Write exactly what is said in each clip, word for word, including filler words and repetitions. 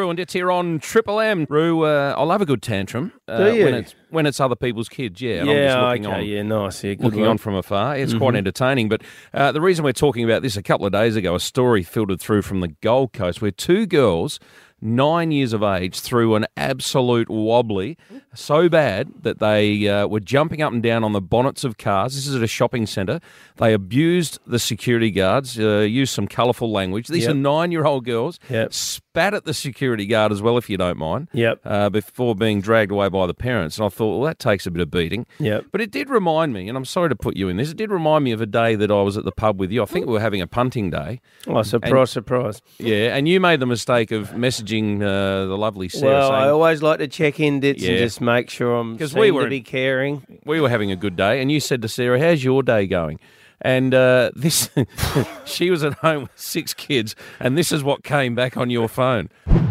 Roo and Dits here on Triple M. Roo, uh, I love a good tantrum. Uh, Do you? When it's, when it's other people's kids, yeah. And yeah, I'm just looking okay, on, yeah, nice. Yeah, good looking one. on from afar. It's mm-hmm. quite entertaining. But uh, the reason we're talking about this, a couple of days ago, a story filtered through from the Gold Coast where two girls, nine years of age, threw an absolute wobbly so bad that they uh, were jumping up and down on the bonnets of cars. This is at a shopping centre. They abused the security guards, uh, used some colourful language. These Yep. are nine-year-old girls. Yep. Spat at the security guard as well, if you don't mind. Yep. Uh, before being dragged away by the parents. And I thought, well, that takes a bit of beating. Yep. But it did remind me, and I'm sorry to put you in this, it did remind me of a day that I was at the pub with you. I think we were having a punting day. Oh, surprise, And- surprise. Yeah, and you made the mistake of messaging uh, the lovely Sarah Well, I saying always like to check in, Dits, and Yeah. just make sure I'm 'Cause seen we were- to be caring. we were having a good day, and you said to Sarah, how's your day going? And uh, this, she was at home with six kids, and this is what came back on your phone.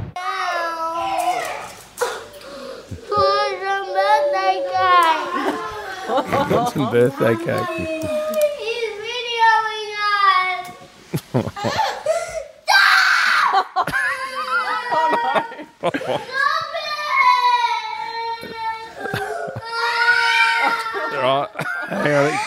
Got some birthday cake. He's videoing us! Right. Hang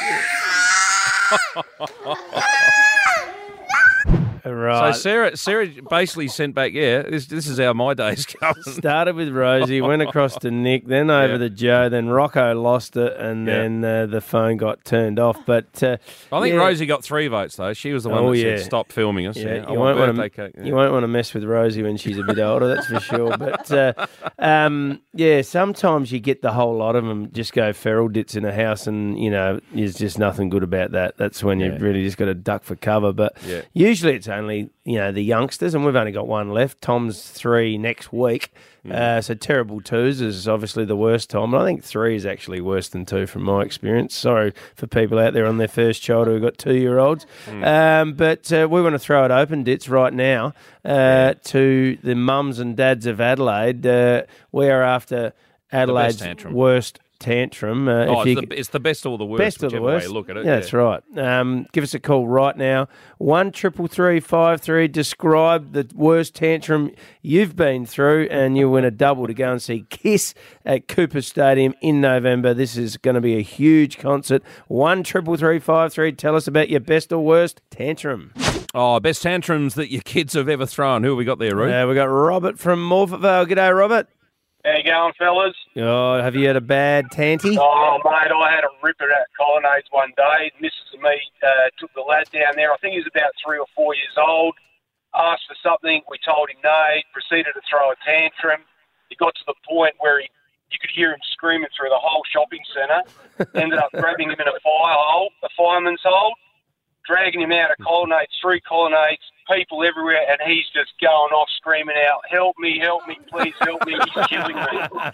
on. Right. So Sarah, Sarah basically sent back, yeah, this, this is how my day's going. Started with Rosie, went across to Nick, then over Yeah. to Joe, then Rocco lost it, and Yeah. then uh, the phone got turned off. But uh, I think yeah, Rosie got three votes, though. She was the one Oh, that yeah. said, stop filming us. Yeah, Yeah, I you want won't want birthday to cake. Yeah. you won't want to mess with Rosie when she's a bit older, that's for sure. But uh, um, yeah, sometimes you get the whole lot of them just go feral Dits in a house, and you know there's just nothing good about that. That's when you Yeah. really just got to duck for cover. But Yeah. usually it's only you know the youngsters, and we've only got one left. Tom's three next week. Uh, so terrible twos is obviously the worst, Tom. And I think three is actually worse than two from my experience. Sorry for people out there on their first child who've got two-year-olds. Um, but uh, we want to throw it open, Dits, right now uh, to the mums and dads of Adelaide. Uh, we are after Adelaide's tantrum. worst tantrum. Uh, Oh, if it's, you, the, it's the best or the worst, Best of the whichever worst. way you look at it. Yeah, that's right. Um, give us a call right now. One triple three five three. Describe the worst tantrum you've been through, and you'll win a double to go and see Kiss at Cooper Stadium in November. This is going to be a huge concert. One triple three five three. Tell us about your best or worst tantrum. Oh, best tantrums that your kids have ever thrown. Who have we got there, Roo? Uh, we got Robert from Morphettvale. G'day, Robert. How you going, fellas? Oh, have you had a bad tanty? Oh, mate, I had a ripper at Colonnades one day. Missus and me uh, took the lad down there. I think he was about three or four years old. Asked for something. We told him no. He proceeded to throw a tantrum. He got to the point where he, you could hear him screaming through the whole shopping centre. Ended up grabbing him in a fire hole, a fireman's hole, dragging him out of Colonnades, through Colonnades, people everywhere, and he's just going off screaming out, help me, help me, please help me, he's killing me.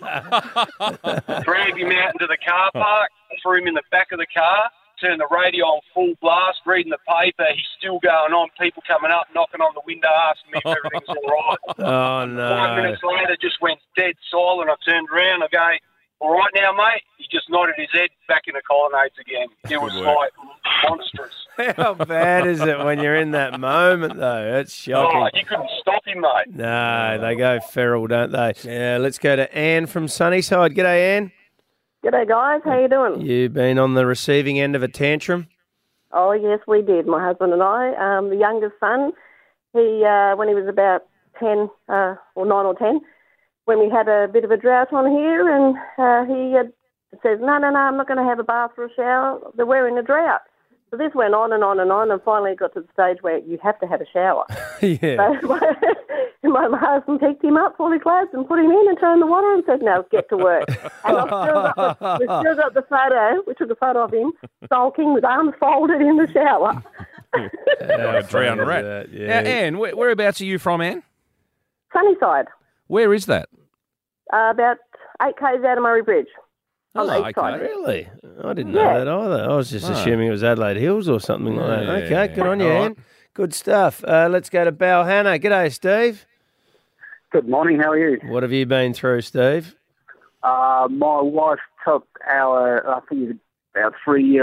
Dragged him out into the car park, threw him in the back of the car, turned the radio on full blast, reading the paper, he's still going on, people coming up, knocking on the window, asking me if everything's all right. Oh, no. Five minutes later, just went dead silent. I turned around, I go, all right now, mate? He just nodded his head back into Colonnades again. It was Good work. like monstrous. How bad is it when you're in that moment, though? It's shocking. Oh, you couldn't stop him, mate. No, they go feral, don't they? Yeah, let's go to Anne from Sunnyside. G'day, Anne. G'day, guys. How you doing? You've been on the receiving end of a tantrum? Oh, yes, we did, my husband and I. Um, the youngest son, he uh, when he was about ten, uh, or nine or ten, when we had a bit of a drought on here, and uh, he uh, says, no, no, no, I'm not going to have a bath or a shower. We're in a drought. So this went on and on and on, and finally it got to the stage where you have to have a shower. Yeah. So my, my husband picked him up, full of clothes, and put him in and turned the water on and said, no, get to work. And I've still got the, we've still got the photo. We took a photo of him sulking with arms folded in the shower. Oh, drowned rat. that, yeah. Now, Anne, where, whereabouts are you from, Anne? Sunnyside, Where is that? uh, about eight k's out of Murray Bridge. On Oh, the east okay. side. Really? I didn't Yeah. know that either. I was just No. assuming it was Adelaide Hills or something like that. Yeah, Okay, yeah, good on you, all right. Anne. Good stuff. Uh, let's go to Balhannah. G'day, Steve. Good morning, how are you? What have you been through, Steve? Uh, my wife took our, I think it was about three-year-old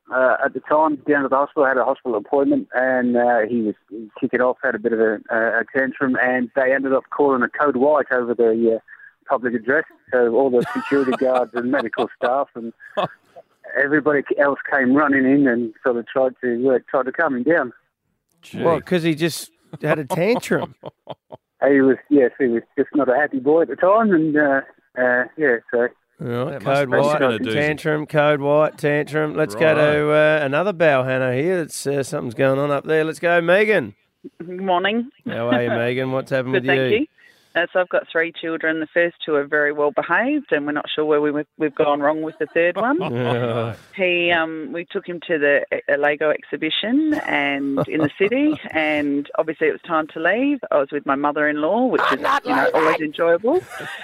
uh, at the time down to the hospital. I had a hospital appointment, and uh, he was kicking off, had a bit of a, a tantrum, and they ended up calling a code white over the uh, public address. So all the security guards and medical staff and everybody else came running in and sort of tried to uh, tried to calm him down. Gee. Well, because he just had a tantrum. He was, yes, he was just not a happy boy at the time, and uh, uh, yeah, so. Right, That code must- white, that's been a doozy. tantrum, code white, tantrum. Let's go to uh, another Balhana here. It's, uh, something's going on up there. Let's go, Megan. Good morning. How are you, Megan? What's happened Good, with thank you. Uh, so I've got three children. The first two are very well behaved, and we're not sure where we, we've gone wrong with the third one. Oh. He, um, we took him to the uh, Lego exhibition and in the city, and obviously it was time to leave. I was with my mother-in-law, which is you know always enjoyable.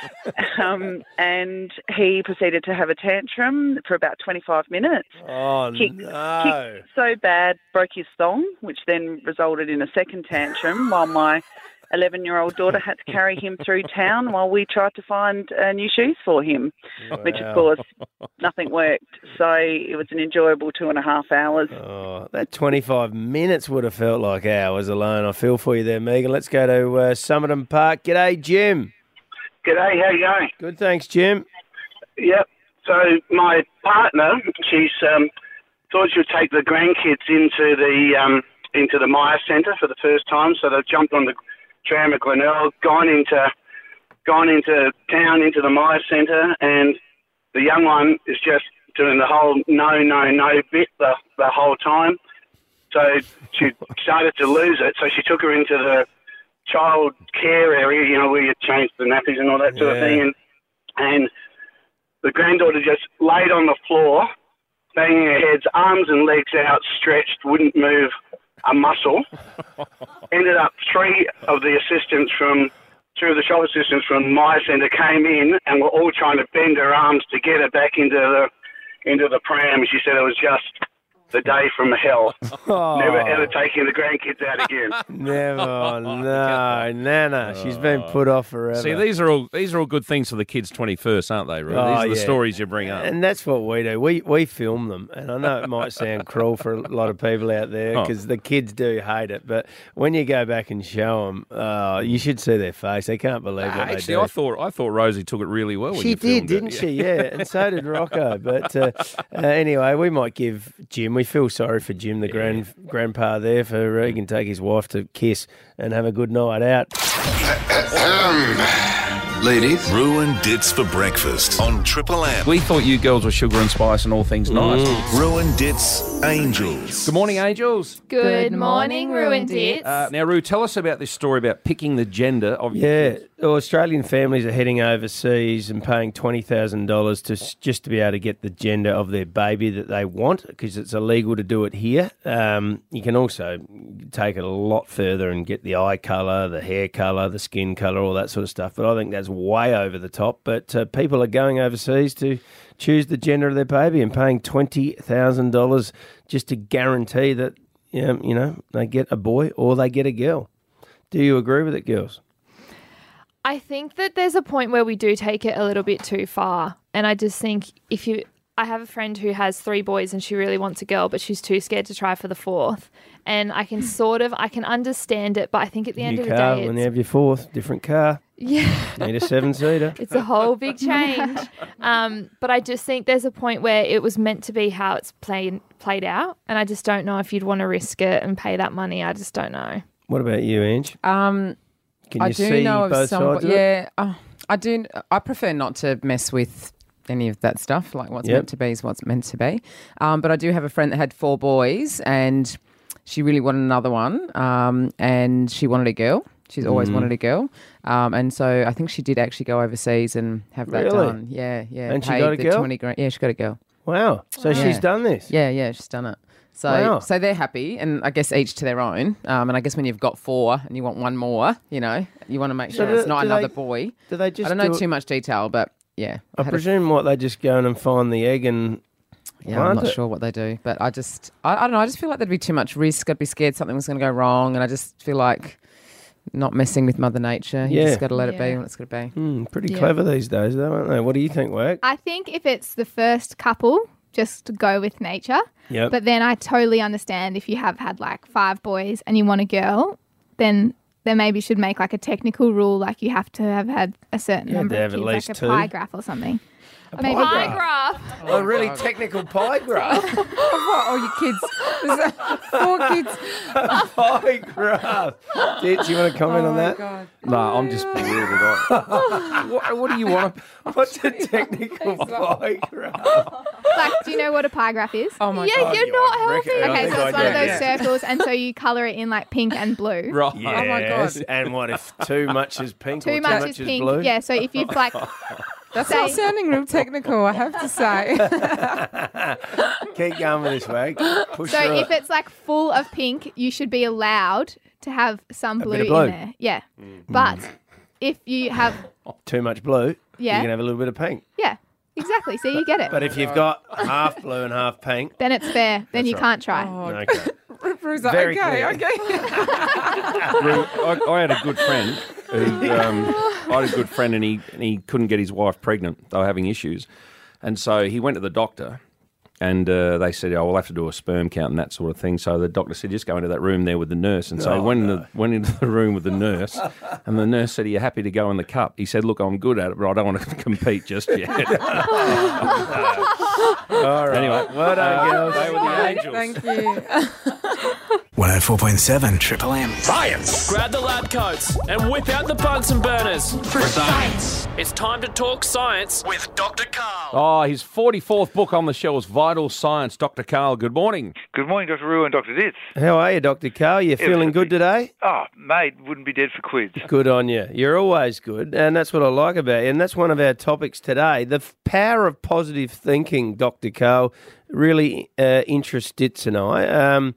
um, and he proceeded to have a tantrum for about twenty-five minutes. Oh, Kicked- no. Kicked so bad, broke his thong, which then resulted in a second tantrum, while my eleven-year-old daughter had to carry him through town while we tried to find uh, new shoes for him, which of Wow. course nothing worked. So it was an enjoyable two and a half hours. Oh, that twenty-five minutes would have felt like hours alone. I feel for you there, Megan. Let's go to uh, Summerton Park. G'day, Jim. G'day, how you going? Good, thanks, Jim. Yep. So my partner, she's um, thought she'd take the grandkids into the um, into the Myer Centre for the first time. So they've jumped on the tram at Glenelg, gone into gone into town into the Myer Centre, and the young one is just doing the whole no, no, no bit the the whole time. So she started to lose it. So she took her into the child care area, you know, where you change the nappies and all that sort of Yeah. thing, and and the granddaughter just laid on the floor, banging her head, arms and legs outstretched, wouldn't move a muscle. Ended up three of the assistants from, two of the shop assistants from Myer Centre came in and were all trying to bend her arms to get her back into the into the pram. She said it was just the day from hell. Oh. Never ever taking the grandkids out again. Never. Oh, no, Nana. She's been put off forever. See, these are all these are all good things for the kids' twenty-first, aren't they, Roo? Oh, These are the yeah. stories you bring up. And that's what we do. We we film them, and I know it might sound cruel for a lot of people out there Oh. because the kids do hate it. But when you go back and show them, uh, you should see their face. They can't believe what Actually, they do. I thought I thought Rosie took it really well. When She you did, filmed it. didn't she? Yeah, and so did Rocco. But uh, uh, anyway, we might give Jim. We feel sorry for Jim, the grand grandpa there, for uh, he can take his wife to kiss and have a good night out. Ladies. Ruin Dits for breakfast on Triple M. We thought you girls were sugar and spice and all things nice. Ruin Dits Angels. Good morning, Angels. Good morning, Ruined It. Uh, now, Roo, tell us about this story about picking the gender of your Yeah, kids. well, Australian families are heading overseas and paying twenty thousand dollars to s- just to be able to get the gender of their baby that they want because it's illegal to do it here. Um, you can also take it a lot further and get the eye colour, the hair colour, the skin colour, all that sort of stuff. But I think that's way over the top. But uh, people are going overseas to choose the gender of their baby and paying twenty thousand dollars just to guarantee that um, you know they get a boy or they get a girl. Do you agree with it, girls? I think that there's a point where we do take it a little bit too far. And I just think if you, I have a friend who has three boys and she really wants a girl, but she's too scared to try for the fourth. And I can sort of, I can understand it, but I think at the end New of the car, day, when you it's, have your fourth, different car. yeah, Need a seven-seater. it's a whole big change. Um, but I just think there's a point where it was meant to be how it's played played out. And I just don't know if you'd want to risk it and pay that money. I just don't know. What about you, Ange? Um, Can you I do see know of both some. sides of it? Yeah, uh, I do. I prefer not to mess with any of that stuff. Like what's Yep. meant to be is what's meant to be. Um, but I do have a friend that had four boys, and she really wanted another one. Um, and she wanted a girl. She's always Mm. wanted a girl. Um, and so I think she did actually go overseas and have that Really? done. Yeah, yeah. And she paid got a the girl? twenty grand. Yeah, she got a girl. Wow. So Yeah. she's done this? Yeah, yeah, she's done it. So, Wow. so they're happy, and I guess each to their own. Um, and I guess when you've got four and you want one more, you know, you want to make So sure do- it's not do another they- boy. Do they just I don't know do it- too much detail, but yeah. I had a- presume what, they just go in and find the egg and yeah, plant I'm not it? sure what they do, but I just, I, I don't know. I just feel like there'd be too much risk. I'd be scared something was going to go wrong, and I just feel like not messing with Mother Nature. You Yeah. just got to let it Yeah. be when it's got to be. Hmm, pretty Yeah. clever these days, though, aren't they? What do you think, Wag? I think if it's the first couple just go with nature. Yep. But then I totally understand if you have had like five boys and you want a girl, then then maybe you should make like a technical rule, like you have to have had a certain You have number to of have at kids, least like a two. pie graph or something. A Maybe pie pie graph? graph. Oh, a really technical pie graph. What, all your kids? There's four kids. Pie graph. Did you want to comment Oh on my that? God. No, I'm just bewildered. I- what, what do you want to... What's a technical pie graph? Like, do you know what a pie graph is? Oh my yeah, God. you're Yeah, not I reckon- healthy. I Okay, think so it's I one of do. those Yeah. circles, and so you colour it in like pink and blue. Right. Yes. Oh my God. And what if too much is pink or Too too much, much is pink. blue? Yeah, so if you've like, That's say, not sounding real technical, I have to say. Keep going with this, Wag. Push so through if it. it's like full of pink, you should be allowed to have some A blue, bit of blue. in there. Yeah, but if you have, Too much blue, Yeah. you can have a little bit of pink. yeah, exactly. So you get it. But if you've got half blue and half pink, then it's fair. Then you right. can't try. okay. Rue's like, Very okay, clear. okay. I, I had a good friend. Who, um, I had a good friend, and he and he couldn't get his wife pregnant. They were having issues, and so he went to the doctor, and uh, they said, "Oh, we'll have to do a sperm count and that sort of thing." So the doctor said, "Just go into that room there with the nurse." And so he Oh, went no. into went into the room with the nurse, and the nurse said, "Are you happy to go in the cup?" He said, "Look, I'm good at it, but I don't want to compete just yet." All right. Anyway, well done, girls. they were the angels. Thank you. one oh four point seven Triple M. Science! Grab the lab coats and whip out the Bunsen burners for science. It's time to talk science with Doctor Carl. Oh, his forty-fourth book on the shelves, Vital Science. Doctor Carl, good morning. Good morning, Doctor Rue and Doctor Ditz. How are you, Doctor Carl? You feeling good today? Oh, mate, wouldn't be dead for quids. Good on you. You're always good, and that's what I like about you. And that's one of our topics today. The f- power of positive thinking, Doctor Carl, really uh, interests Ditz and I. Um,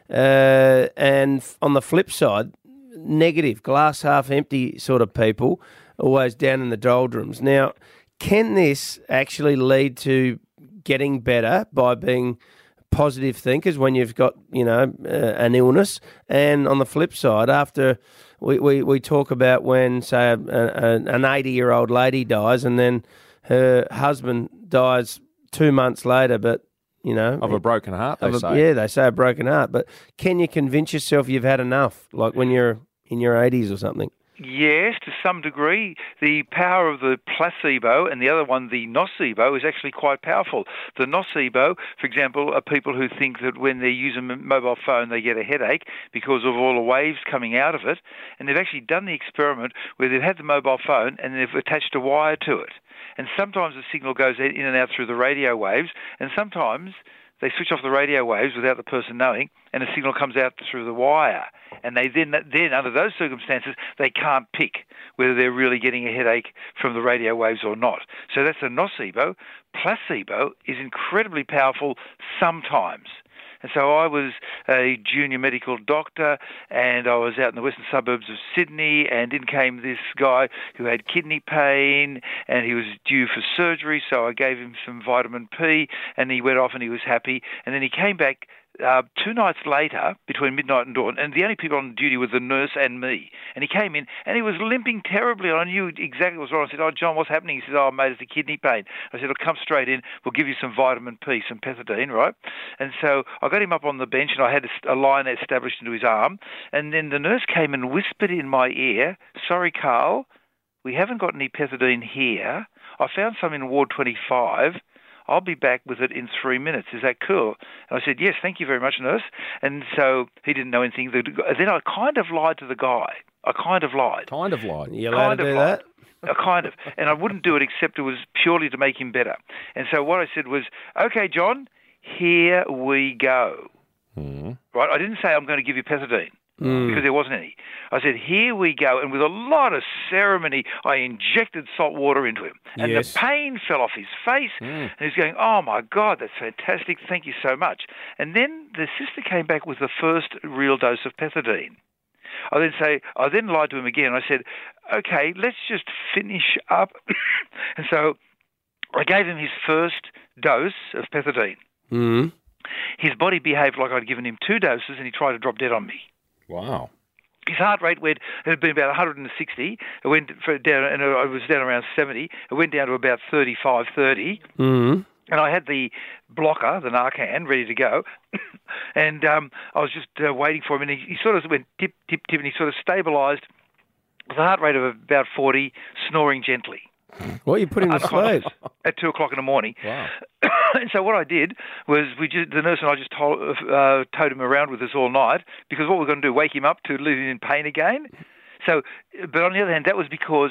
uh, and f- on the flip side, negative, glass half empty sort of people, always down in the doldrums. Now, can this actually lead to getting better by being positive thinkers when you've got, you know, uh, an illness? And on the flip side, after we, we, we talk about when, say, a, a, an eighty-year-old lady dies and then her husband dies two months later, but, you know... Of a broken heart, they of a- say. Yeah, they say a broken heart. But can you convince yourself you've had enough, like when you're in your eighties or something? Yes, to some degree. The power of the placebo and the other one, the nocebo, is actually quite powerful. The nocebo, for example, are people who think that when they use a m- mobile phone they get a headache because of all the waves coming out of it. And they've actually done the experiment where they've had the mobile phone and they've attached a wire to it. And sometimes the signal goes in and out through the radio waves, and sometimes they switch off the radio waves without the person knowing, and the signal comes out through the wire. And they then, then under those circumstances, they can't pick whether they're really getting a headache from the radio waves or not. So that's a nocebo. Placebo is incredibly powerful sometimes. And so I was a junior medical doctor, and I was out in the western suburbs of Sydney, and in came this guy who had kidney pain, and he was due for surgery, so I gave him some vitamin P, and he went off and he was happy. And then he came back Uh, two nights later, between midnight and dawn, and the only people on duty were the nurse and me. And he came in, and he was limping terribly, and I knew exactly what was wrong. I said, "Oh, John, what's happening?" He said, "Oh, mate, it's a kidney pain." I said, "I'll come straight in. We'll give you some vitamin P, some pethidine, right?" And so I got him up on the bench, and I had a, a line established into his arm. And then the nurse came and whispered in my ear, "Sorry, Carl, we haven't got any pethidine here. I found some in Ward twenty-five. I'll be back with it in three minutes. Is that cool?" And I said, "Yes, thank you very much, nurse." And so he didn't know anything. Then I kind of lied to the guy. I kind of lied. Kind of lied. You allowed kind to of do lied. that? Uh, kind of. And I wouldn't do it except it was purely to make him better. And so what I said was, "Okay, John, here we go." Mm. Right? I didn't say I'm going to give you pethidine. Mm. Because there wasn't any. I said, "Here we go." And with a lot of ceremony, I injected salt water into him. And Yes. the pain fell off his face. Mm. And he's going, "Oh, my God, that's fantastic. Thank you so much." And then the sister came back with the first real dose of pethidine. I then say, I then lied to him again. I said, "Okay, let's just finish up." And so I gave him his first dose of pethidine. Mm. His body behaved like I'd given him two doses, and he tried to drop dead on me. Wow. His heart rate went, it had been about one hundred sixty. It went for down, and it was down around seventy. It went down to about thirty-five, thirty. Mm. And I had the blocker, the Narcan, ready to go. and um, I was just uh, waiting for him. And he, he sort of went tip, tip, tip, and he sort of stabilised with a heart rate of about forty, snoring gently. What, you put him to sleep? At two o'clock in the morning. Wow. And so what I did was we just, the nurse and I just told, uh, towed him around with us all night, because what we we're going to do, wake him up to leave him in pain again. So, but on the other hand, that was because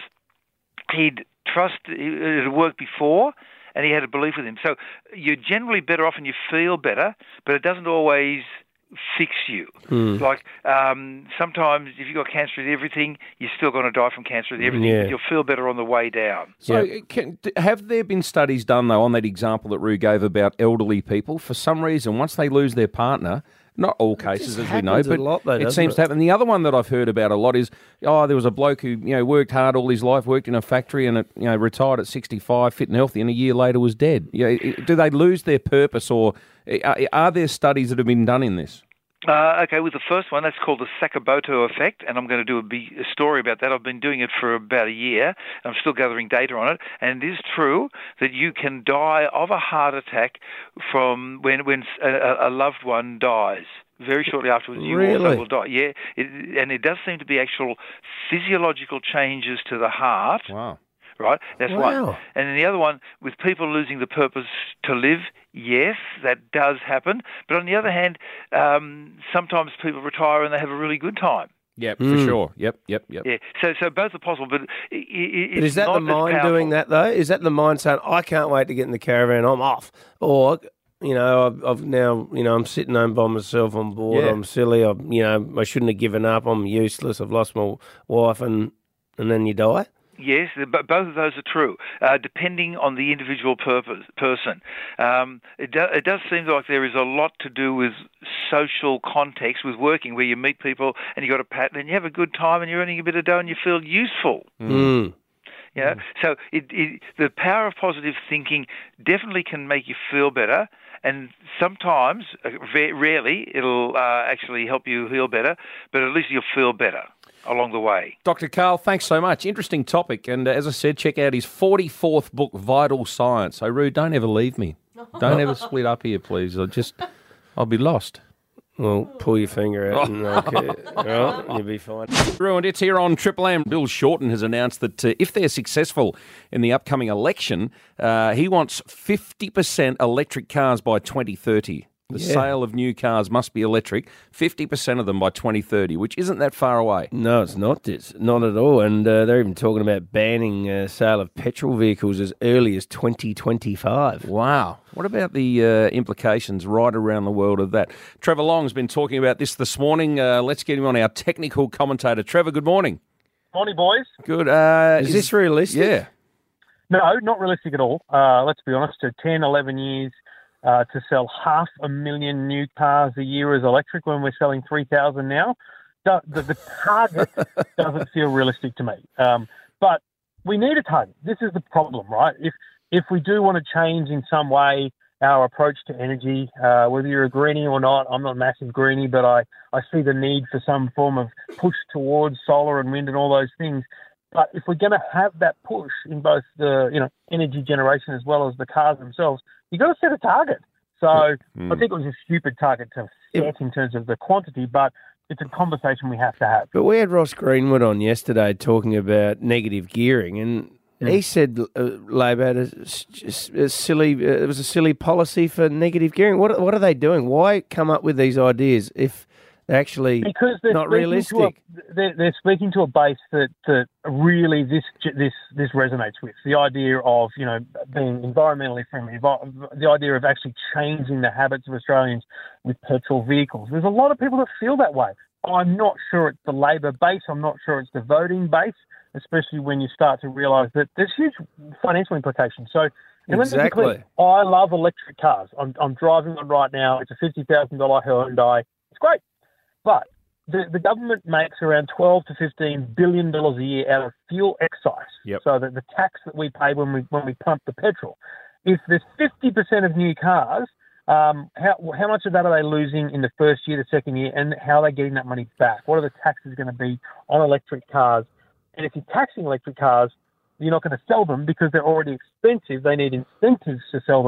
he'd trust, it had worked before, and he had a belief with him. So you're generally better off and you feel better, but it doesn't always fix you. Hmm. Like um, sometimes if you've got cancer in everything, you're still going to die from cancer in everything. Yeah. But you'll feel better on the way down. So, can, d- have there been studies done, though, on that example that Roo gave about elderly people? For some reason, once they lose their partner, not all cases, as we know, happens a but lot, though, it doesn't seems it? to happen. The other one that I've heard about a lot is, oh, there was a bloke who, you know, worked hard all his life, worked in a factory, and, you know, retired at sixty-five, fit and healthy, and a year later was dead. You know, i- do they lose their purpose, or are, are there studies that have been done in this? Uh, okay, with the first one, that's called the Sakamoto effect, and I'm going to do a, big, a story about that. I've been doing it for about a year, and I'm still gathering data on it. And it is true that you can die of a heart attack from when when a, a loved one dies. Very shortly afterwards, you Really? also will die. Yeah, it, and it does seem to be actual physiological changes to the heart. Wow. Right, that's Wow. one. And then the other one, with people losing the purpose to live, yes, that does happen. But on the other hand, um, sometimes people retire and they have a really good time. Yep, for Mm. sure. Yep, yep, yep. Yeah, so so both are possible, but i i But is that not the as mind powerful. doing that, though? Is that the mind saying, I can't wait to get in the caravan, I'm off? Or, you know, I've, I've now, you know, I'm sitting home by myself, I'm bored, Yeah. I'm silly, I, you know, I shouldn't have given up, I'm useless, I've lost my wife, and and then you die? Yes, but both of those are true, uh, depending on the individual purpose, person. Um, it, do, it does seem like there is a lot to do with social context, with working, where you meet people and you got a pattern and you have a good time and you're earning a bit of dough and you feel useful. Mm. You know? So it, it, the power of positive thinking definitely can make you feel better, and sometimes, uh, ve- rarely, it'll uh, actually help you feel better, but at least you'll feel better along the way. Doctor Carl, thanks so much. Interesting topic. And uh, as I said, check out his forty-fourth book, Vital Science. So, Roo, don't ever leave me. Don't ever split up here, please. I'll just, I'll be lost. Well, pull your finger out and okay, right, you'll be fine. Roo and it's here on Triple M. Bill Shorten has announced that uh, if they're successful in the upcoming election, uh, he wants fifty percent electric cars by twenty thirty. The Yeah. sale of new cars must be electric, fifty percent of them by twenty thirty, which isn't that far away. No, it's not. It's not at all. And uh, they're even talking about banning uh, sale of petrol vehicles as early as twenty twenty-five. Wow. What about the uh, implications right around the world of that? Trevor Long's been talking about this this morning. Uh, let's get him on, our technical commentator. Trevor, good morning. Morning, boys. Good. Uh, Is this realistic? Yeah. No, not realistic at all. Uh, let's be honest, to ten, eleven years uh, to sell half a million new cars a year as electric when we're selling three thousand now, the, the, the target doesn't feel realistic to me. Um, but we need a target. This is the problem, right? If if we do want to change in some way our approach to energy, uh, whether you're a greenie or not, I'm not a massive greenie, but I, I see the need for some form of push towards solar and wind and all those things. But if we're going to have that push in both the you know energy generation as well as the cars themselves, you've got to set a target. So Mm. I think it was a stupid target to set in terms of the quantity, but it's a conversation we have to have. But we had Ross Greenwood on yesterday talking about negative gearing, and he said uh, Labor had a, s- a silly. Uh, it was a silly policy for negative gearing. What what are they doing? Why come up with these ideas if they're actually Because they're not speaking realistic? To a, they're, they're speaking to a base that, that really this this this resonates with. The idea of you know being environmentally friendly, evo- the idea of actually changing the habits of Australians with petrol vehicles. There's a lot of people that feel that way. I'm not sure it's the Labor base. I'm not sure it's the voting base, especially when you start to realise that there's huge financial implications. So. And let me be Exactly. clear, I love electric cars. I'm, I'm driving one right now. It's a fifty thousand dollars Hyundai. It's great. But the, the government makes around twelve to fifteen billion dollars a year out of fuel excise. Yep. So that the tax that we pay when we when we pump the petrol. If there's fifty percent of new cars, um, how how much of that are they losing in the first year, the second year, and how are they getting that money back? What are the taxes going to be on electric cars? And if you're taxing electric cars, you're not going to sell them because they're already expensive. They need incentives to sell them.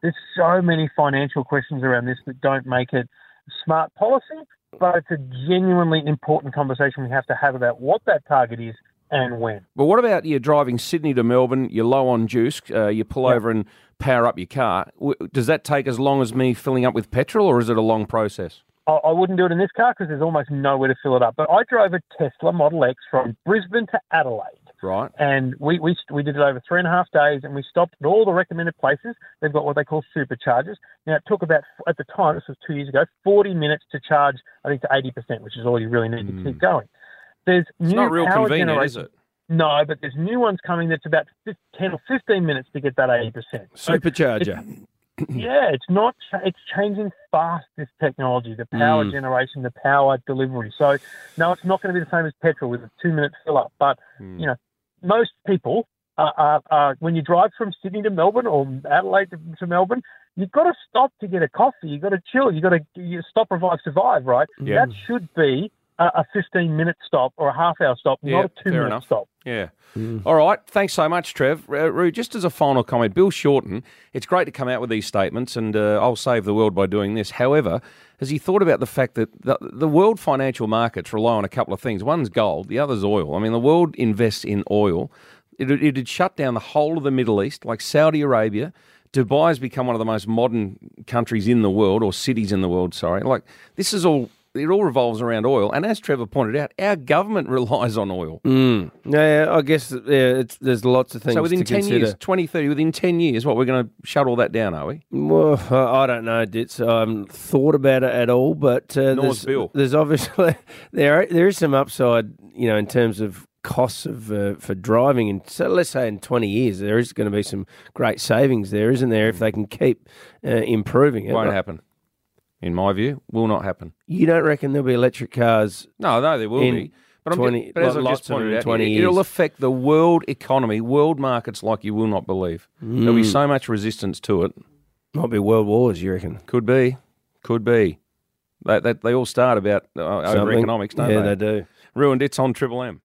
there's so many financial questions around this that don't make it smart policy, but it's a genuinely important conversation we have to have about what that target is and when. Well, what about you driving Sydney to Melbourne, you're low on juice, uh, you pull Yep. over and power up your car. W- Does that take as long as me filling up with petrol, or is it a long process? I, I wouldn't do it in this car because there's almost nowhere to fill it up. But I drove a Tesla Model X from Brisbane to Adelaide. Right. And we, we we did it over three and a half days, and we stopped at all the recommended places. They've got what they call superchargers. Now, it took about, at the time, this was two years ago, forty minutes to charge, I think, to eighty percent, which is all you really need Mm. to keep going. There's It's new not real power convenient, generation- is it? No, but there's new ones coming that's about fif- ten or fifteen minutes to get that eighty percent. So Supercharger. it- yeah, it's not. cha- It's changing fast. This technology, the power Mm. generation, the power delivery. So no, it's not going to be the same as petrol with a two-minute fill up. But you know, most people, are, are, are, when you drive from Sydney to Melbourne or Adelaide to, to Melbourne, you've got to stop to get a coffee. You've got to chill. You've got to you stop, revive, survive. Right? Yeah. That should be a, a fifteen-minute stop or a half-hour stop, Yeah, not a fair two-minute enough. stop. Yeah. All right. Thanks so much, Trev. Uh, Roo, just as a final comment, Bill Shorten, it's great to come out with these statements, and uh, I'll save the world by doing this. However, has he thought about the fact that the, the world financial markets rely on a couple of things? One's gold, the other's oil. I mean, the world invests in oil. It it had shut down the whole of the Middle East, like Saudi Arabia. Dubai has become one of the most modern countries in the world, or cities in the world, sorry. Like, this is all... It all revolves around oil, and as Trevor pointed out, our government relies on oil. Mm. Yeah, I guess yeah, it's, there's lots of things. So within to ten consider. years, twenty, thirty, within ten years, what, we're going to shut all that down, are we? Well, I I don't know, Ditz. I haven't thought about it at all, but uh, Nor's there's, Bill. there's obviously there there is some upside, you know, in terms of costs of uh, for driving. And so let's say in twenty years, there is going to be some great savings there, isn't there? If they can keep uh, improving it, Won't Like, happen. In my view, will not happen. You don't reckon there'll be electric cars? No, no, there will in be. But, I'm twenty, just, but as like I've lots just of them pointed in out, twenty it, years. it'll affect the world economy, world markets like you will not believe. There'll be Mm. so much resistance to it. Might be world wars, you reckon? Could be. Could be. They, they, they all start about uh, over Something. economics, don't Yeah, they? they do. Ruined It's on Triple M.